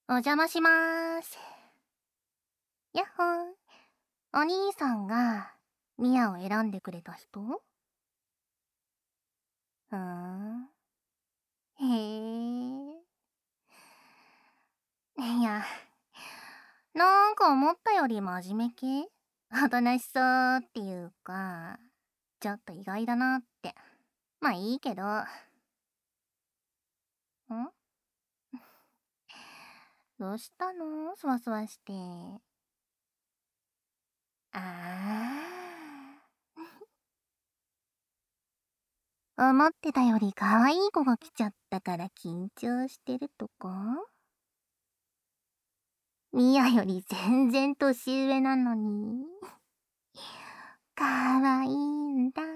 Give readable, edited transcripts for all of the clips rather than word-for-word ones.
お邪魔しまーす。やっほー。お兄さんがミヤを選んでくれた人？ふーん。へえ。いや、なんか思ったより真面目系？おとなしそうっていうか、ちょっと意外だなって。まあいいけど。どうしたの？そわそわして。あ思ってたより可愛い子が来ちゃったから緊張してるとか？ミヤより全然年上なのに。可愛いんだ。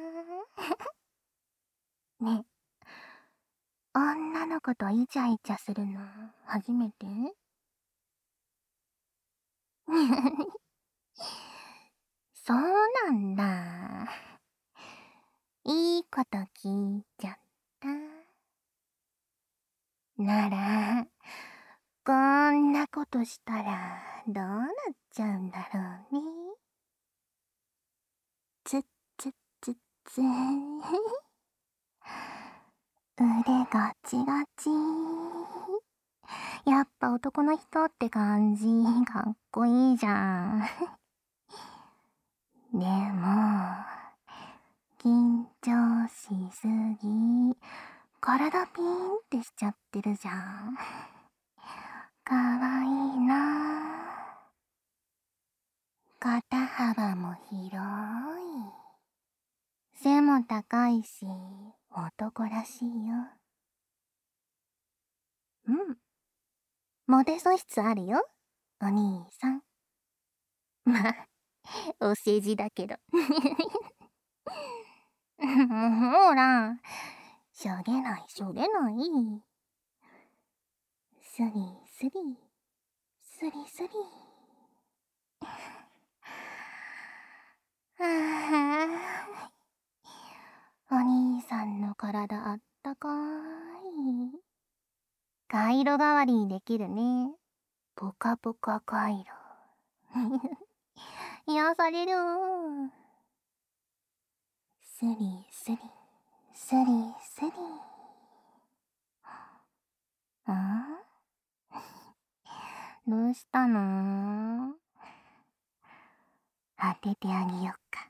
ねえ、女の子とイチャイチャするの初めて？そうなんだ。いいこと聞いちゃった。なら、こんなことしたらどうなっちゃうんだろうね。つっつっつっつ腕ガチガチ。やっぱ男の人って感じ。かっこいいじゃん。でも、緊張しすぎ。体ピーンってしちゃってるじゃん。かわいいな。肩幅も広い。背も高いし、男らしいよ。うん。モテ素質あるよ、お兄さん。まあ、お世辞だけど。もうほら、しょげないしょげない。スリスリ、スリスリ。ああ、お兄さんの体あったかい。カイロ代わりにできるね。ポカポカカイロ。癒される。スリスリ、スリスリ。あ？どうしたの？当ててあげよっか。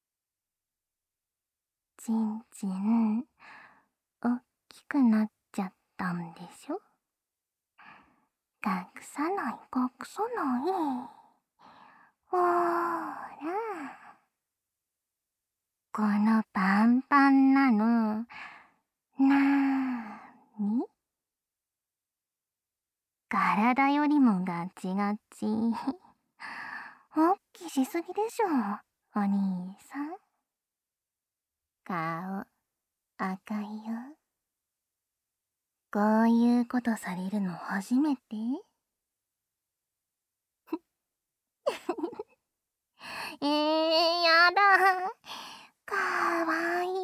ちんちん、おっきくなっちゃったんでしょ？隠さない隠さない。ほーら。このパンパンなの、なーに？体よりもガチガチ。おっきしすぎでしょ、お兄さん。顔、赤いよ。こういうことされるの初めて？やだ。かわい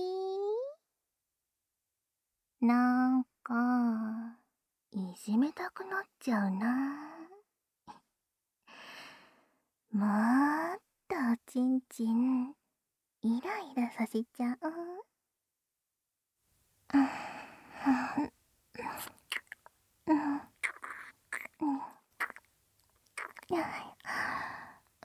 い。なんか、いじめたくなっちゃうな。もっとおちんちん、イライラさせちゃう。うん、うん、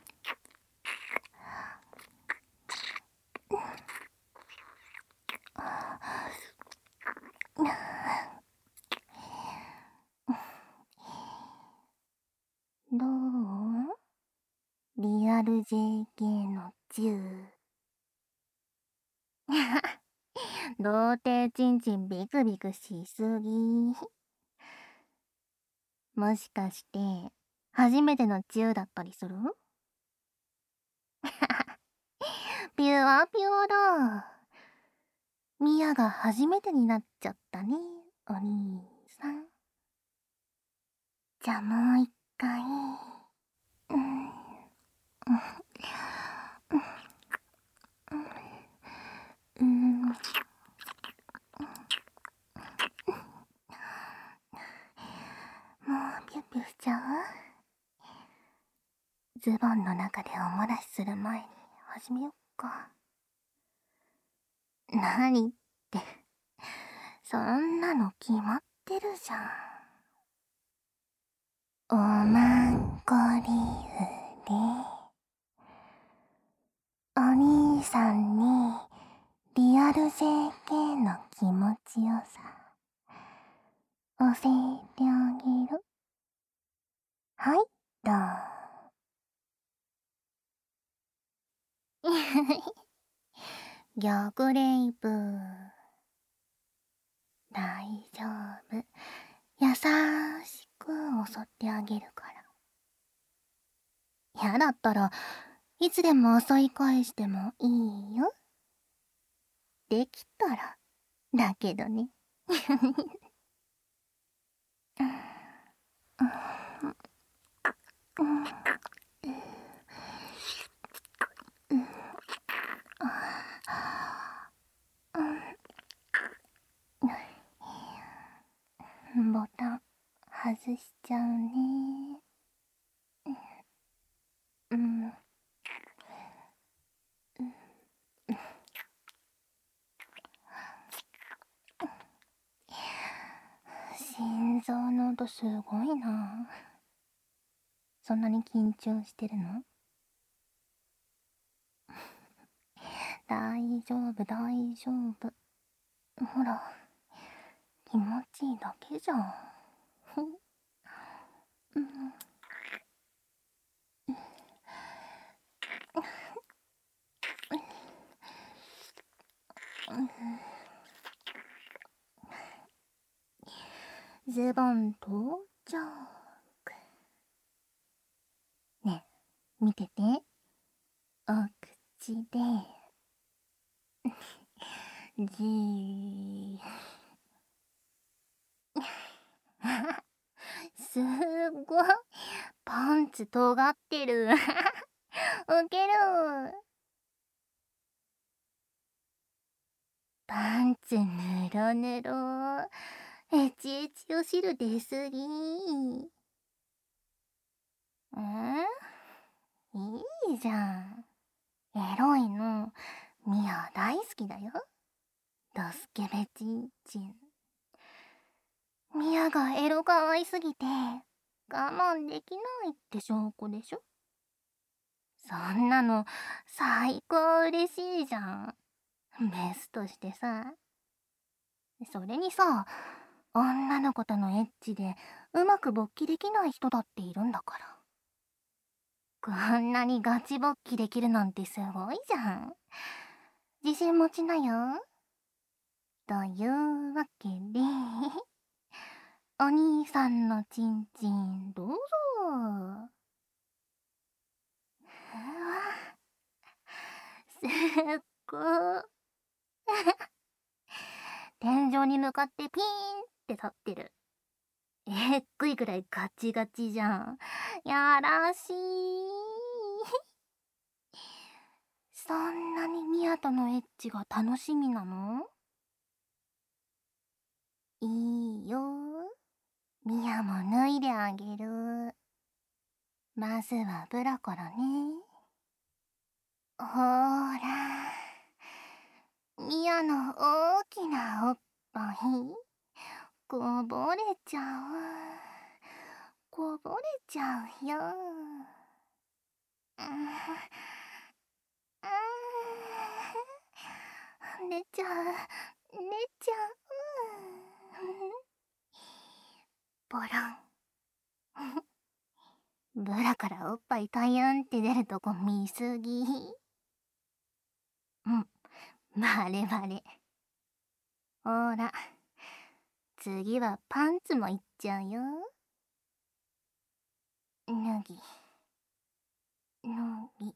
どう？リアル JK の10。童貞ちんちんビクビクしすぎ。もしかして、初めての10だったりする？ピュアピュアだ。ミヤが初めてになっちゃったね、お兄さん。じゃあもう一回。うん、うん、もうしちゃう？ズボンの中でお漏らしする前に始めよっか。なにって、そんなの決まってるじゃん。おまんこりふり。お兄さんにリアル JK の気持ちよさ教えてあげる。はい、どう。逆レイプ。大丈夫。優しく襲ってあげるから。嫌だったらいつでも襲い返してもいいよ。できたらだけどね。ボタン外しちゃうね。うん。心臓の音すごいな。そんなに緊張してるの？大丈夫大丈夫。ほら、気持ちいいだけじゃん。うん。ズボン到着。ねえ、見てて。お口でじー。すっごい。パンツ尖ってる。ウケる。パンツぬろぬろ。エチエチお汁出すぎ。いいじゃん。エロいの。ミヤ大好きだよ。ドスケベチンチン。ミヤがエロ可愛すぎて我慢できないって証拠でしょ。そんなの最高嬉しいじゃん。メスとしてさ。それにさ、女の子とのエッチでうまく勃起できない人だっているんだから。こんなにガチ勃起できるなんてすごいじゃん。自信持ちなよ。というわけで、お兄さんのチンチンどうぞ。うわ、すっごー。天井に向かってピーンって立ってる。えっくいくらいガチガチじゃん。やらしい。そんなにミヤとのエッチが楽しみなの？いいよ。ミヤも脱いであげる。まずはブラからね。ほーら。ミヤの大きなおっぱい、こぼれちゃう。こぼれちゃうよ。寝ちゃう、寝ちゃう。ボロン。ブラからおっぱいタインって出るとこ見すぎ。うん、バレバレ。ほら、次はパンツもいっちゃうよ。脱ぎ、脱ぎ。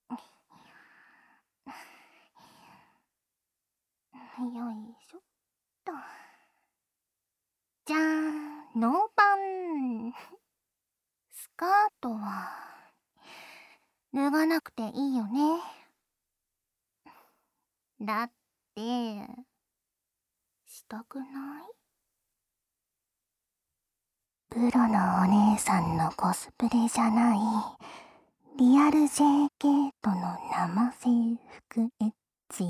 よいしょっと。じゃーん、ノーパン。スカートは脱がなくていいよね。だってしたくない？ プロのお姉さんのコスプレじゃないリアル JK との生制服エッチ。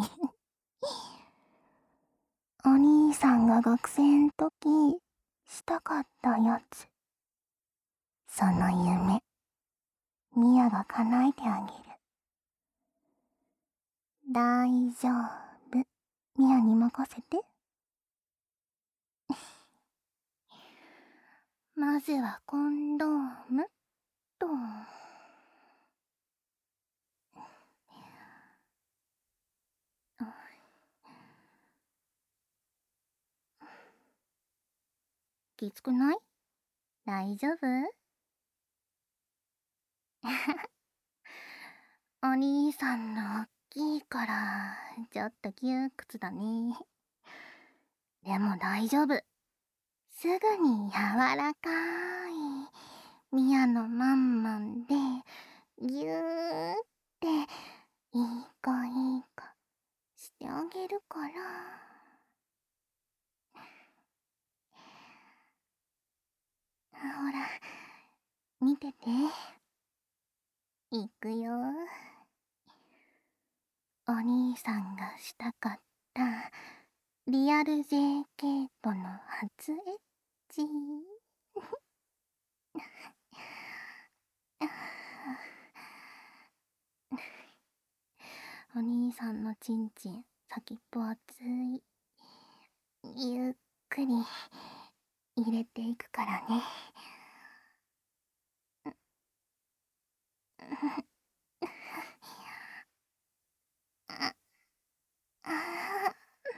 お兄さんが学生ん時したかったやつ。その夢、ミヤが叶えてあげる。大丈夫。ミヤに任せて。まずはコンドームと。きつくない？大丈夫？お兄さんの大きいからちょっと窮屈だね。でも大丈夫。すぐに柔らかいミヤのマンマンでぎゅーっていい子いい子してあげるから。ほら、見てて。いくよ。お兄さんがしたかったリアル JK との初エッチ。お兄さんのチンチン先っぽ熱い。ゆっくり入れていくからね。ああ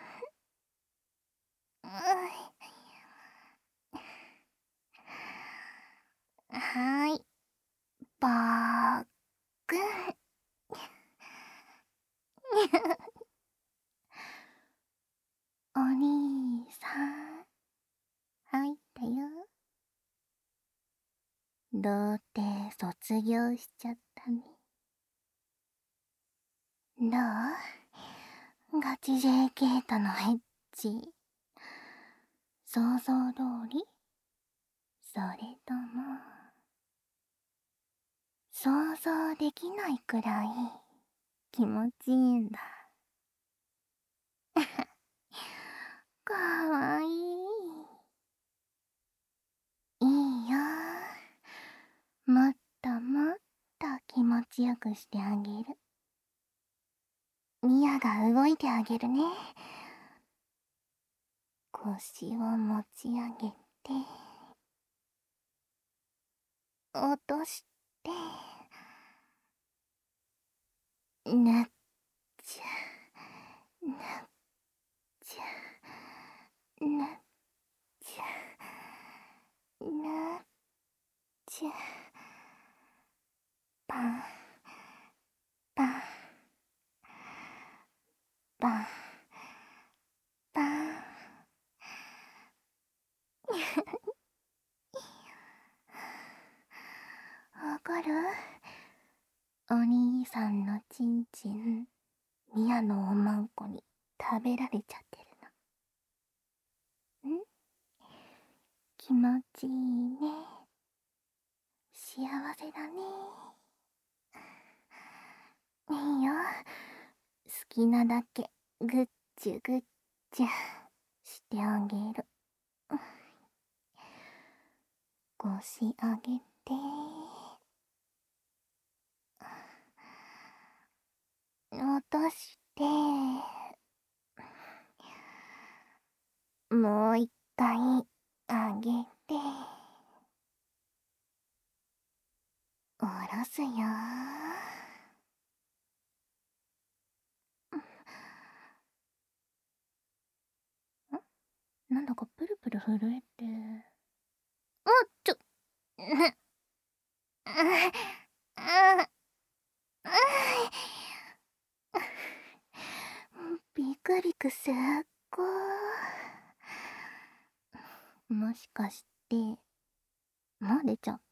はい、ばーくん。お兄さん、入ったよ。童貞卒業しちゃったね。どう？ガチ JK とのエッチ。想像通り？それとも、想像できないくらい気持ちいいんだ。かわいい。いいよ。もっともっと気持ちよくしてあげる。ミヤが動いてあげるね。腰を持ち上げて、落として、ぬっちゃ、ぬっちゃ、ぬっちゃ、ぬっちゃ、パン、パン、パン、パン。わかる？お兄さんのチンチン、ミヤのおまんこに食べられちゃってるの。ん？気持ちいいね。幸せだね。いいよ。好きなだけぐっちゅぐっちゅしてあげる。腰上げて、落として、もう一回上げて、下ろすよ。なんだかプルプル震えて。ちょ、ビクビクすっごー。もしかして、もう出ちゃった？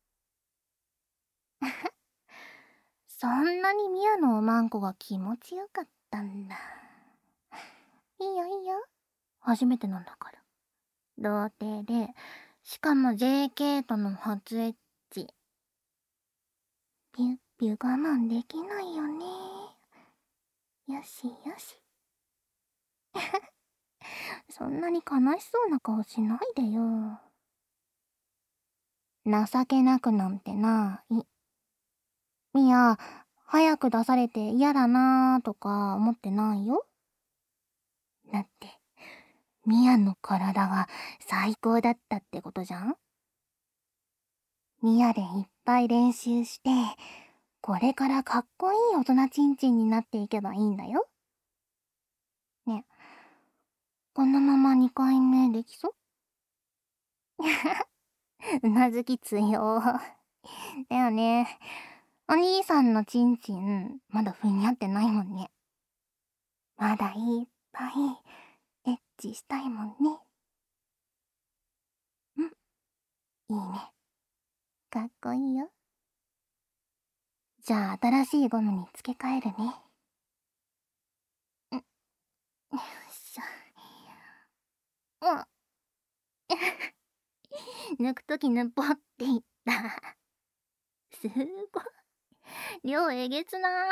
そんなにミヤのおまんこが気持ちよかったんだ。いいよいいよ。初めてなんだから。童貞で、 しかも JK との初エッチ。ピュッピュ我慢できないよね。よしよし。そんなに悲しそうな顔しないでよ。情けなくなんてない。ミヤ、早く出されて嫌だなーとか思ってないよ。だって、ミヤの体が最高だったってことじゃん。ミヤでいっぱい練習して、これからかっこいい大人ちんちんになっていけばいいんだよ。ね、このまま2回目できそう？うなずき強。だよね。お兄さんのちんちん、まだふにゃってないもんね。まだいっぱいエッチしたいもんね。うん、いいね。かっこいいよ。じゃあ新しいゴムに付け替えるね。よいしょ。抜くときぬぽっていった。すごい。量えげつない。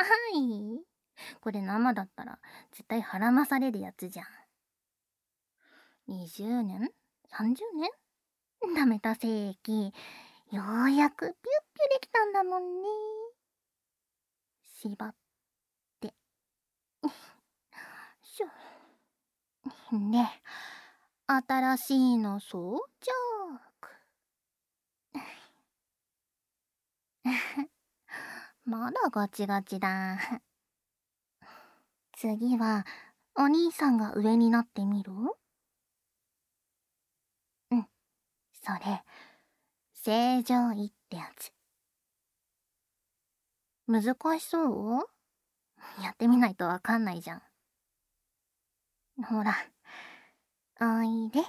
これ生だったら絶対腹まされるやつじゃん。20年 ?30 年ダメた世紀。ようやくピュッピュできたんだもんね。縛って。しょ。で、新しいの装着。まだガチガチだ。次は、お兄さんが上になってみる？うん、それ、正常位ってやつ。難しそう？やってみないとわかんないじゃん。ほら、おいで。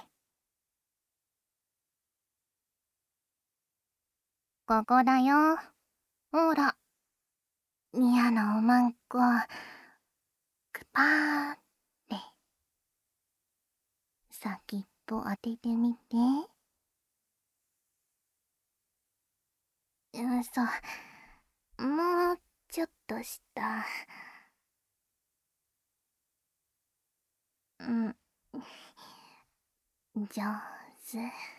ここだよ。ほら、ミヤのおまんこ、くぱーって。先っぽ当ててみて。そう。もうちょっとした。うん。上手。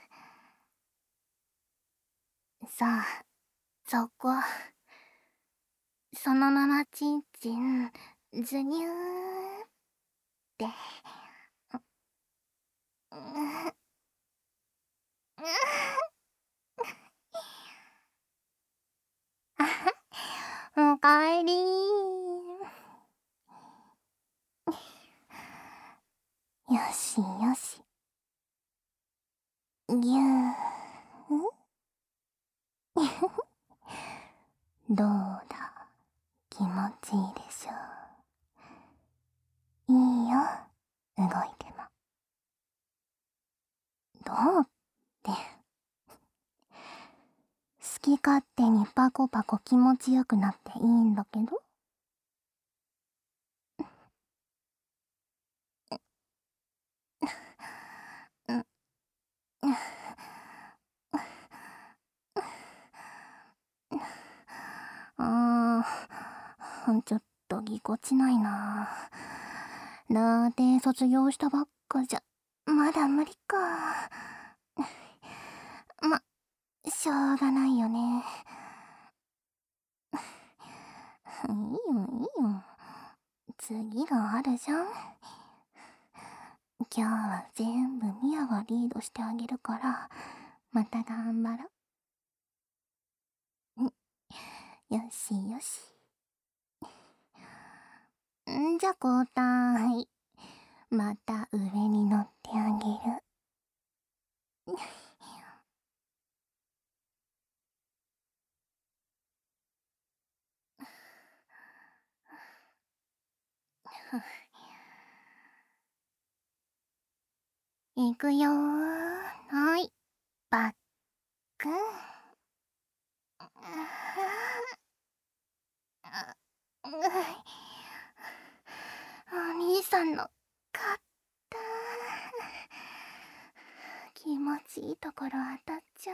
さあ、そこ。そのままちんちん、ずにゅーって。うおかえりー。よしよし。ぎゅー。どうだ、気持ちいいでしょう。いいよ、動いても。どうって、好き勝手にパコパコ気持ちよくなっていいんだけど。うん、ちょっとぎこちないな。ラテ卒業したばっかじゃ、まだ無理か。ま、しょうがないよね。いいよいいよ。次があるじゃん。今日は全部ミヤがリードしてあげるから、また頑張ろう。よしよし。んじゃ交代。また上に乗ってあげる。いくよー。はい。バックン。お兄さんの肩、気持ちいいところ当たっちゃ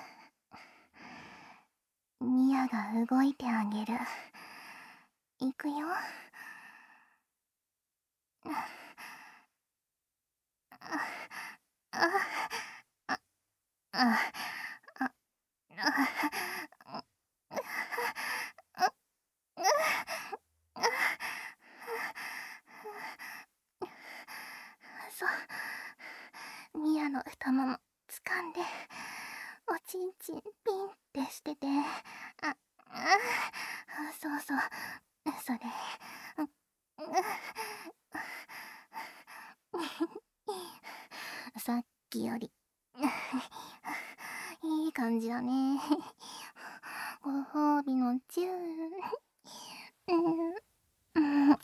う。ミヤが動いてあげる。いくよ。そう、ミヤの太もも掴んで、おちんちんピンってしてて、そうそう、それ、さっきよりいい感じだね。ご褒美のチュー。うん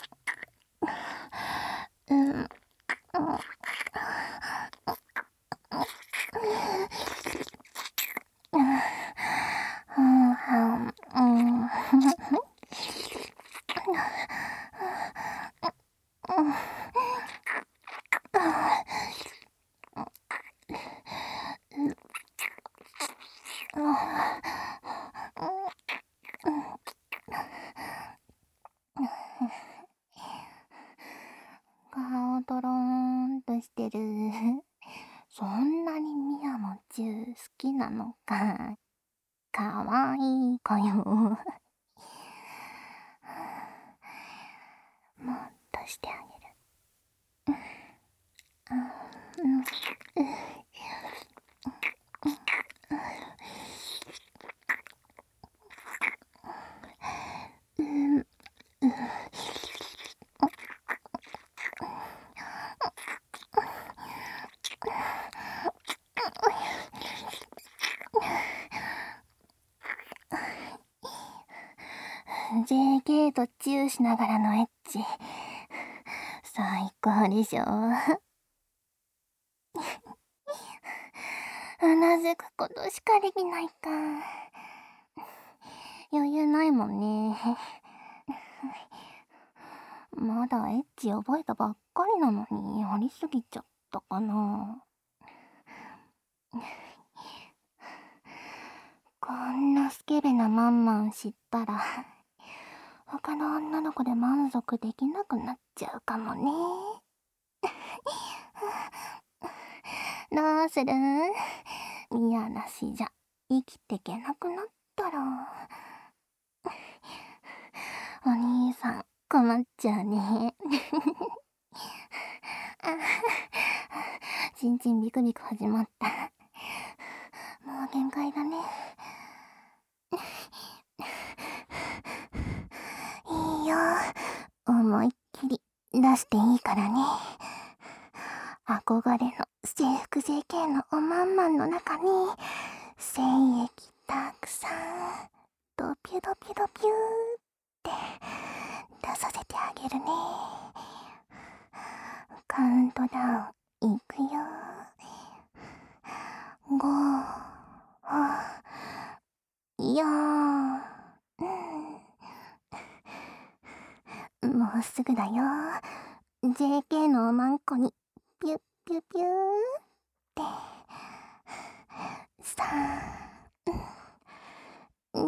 うん顔トローンとしてる。そんなにミヤのチュー好きなのか。かわいい子よ。もっとしてあげる。JK とチューしながらのエッチ。最高でしょ。うなずくことしかできないか。余裕ないもんね。まだエッチ覚えたばっかりなのにやりすぎちゃったかな。こんなスケベなマンマン知ったら他の女の子で満足できなくなっちゃうかもね。どうする？嫌なしじゃ生きてけなくなったら。お兄さん困っちゃうね。ちんちんビクビク始まった。もう限界だね。いいよ、思いっきり出していいからね。憧れの制服 JK のおまんまんの中に精液たくさんドピュドピュドピューって出させてあげるね。カウントダウンいくよ。5、4、もうすぐだよ。JK のおまんこにピュッピュピューって3、2、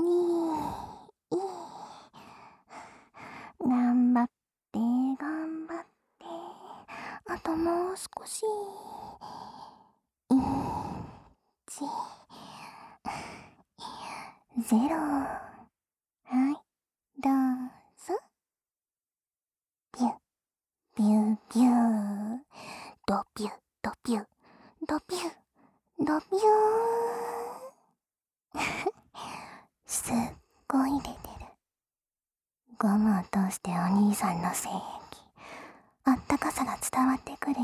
頑張って頑張って、あともう少し。1、0。はい、どうぞ。ピュピュピュドピュドピュドピュドピュすっごい出てる。ゴムを通してお兄さんの精液、あったかさが伝わってくるよ。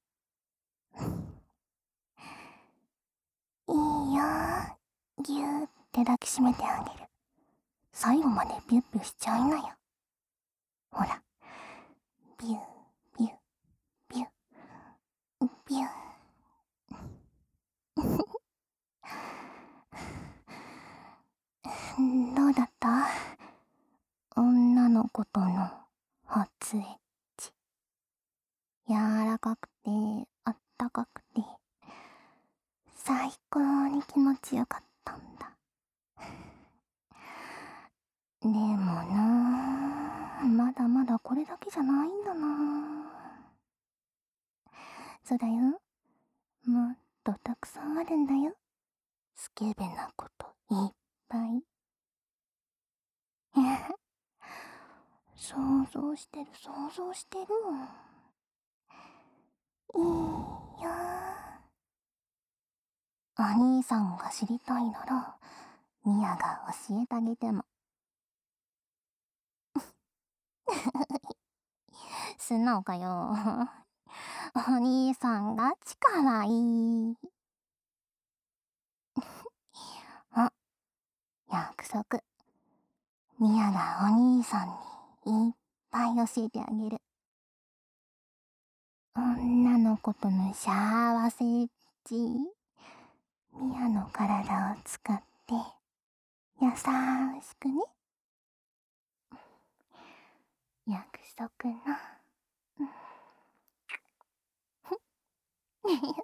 いいよ、ぎゅーって抱きしめてあげる。最後までビュッビュしちゃいなよ。ほら、ビュービュービュービュー。どうだった？女の子との初エッチ。柔らかくてあったかくて最高まだまだこれだけじゃないんだな。そうだよ。もっとたくさんあるんだよ。スケベなこといっぱい。想像してる想像してる。いいよ。お兄さんが知りたいならミヤが教えてあげても。素直かよ。お兄さんが力いい。あ、約束。ミヤがお兄さんにいっぱい教えてあげる。女の子との幸せっち。ミヤの体を使って優しくね。約束な。